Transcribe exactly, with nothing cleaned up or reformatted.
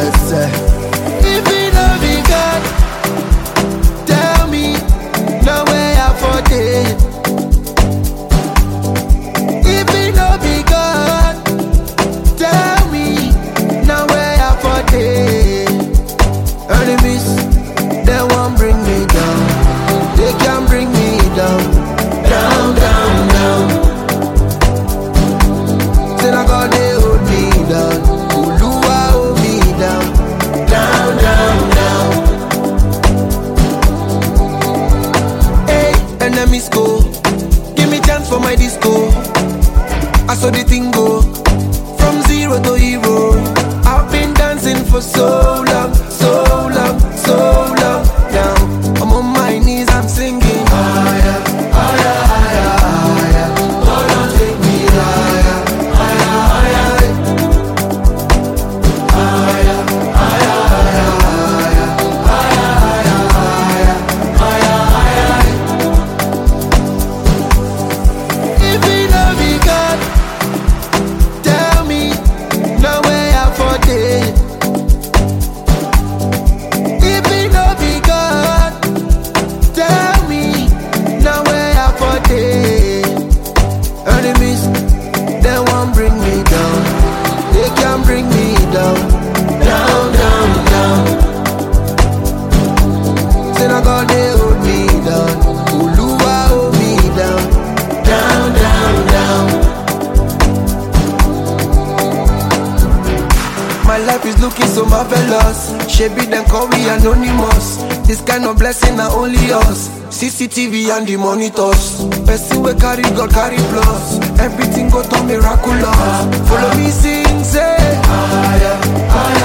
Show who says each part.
Speaker 1: yes. If it no be God, tell me, no way I for it. If it no be God, tell me, no way I for it. Enemies, they won't bring me down. They can't bring me down. Down, down, down. Till I got they hold me down. Oluwa hold me down. Down, down, down. Hey, enemies go. Give me chance for my disco. I saw the thing go. From zero to hero. I've been dancing for so long, so long, so long. Now I'm on my knees, I'm singing. Higher, higher, higher, higher. Oh, don't take me higher, higher, higher. Higher, higher, higher, higher, higher, higher, higher. If it no be God, tell me, no way I for it. If it no be God, tell me, no way I for it. Enemies, they won't bring me down. They can't bring me down. Down, down, down. Say I got they hold me down. Oluwa hold me down. Down, down, down. My life is looking so marvelous. Shebi them call me anonymous. This kind of blessing are only us. C C T V and the monitors. Person we carry God carry plus. Everything go to miraculous. Follow me sing say higher, higher.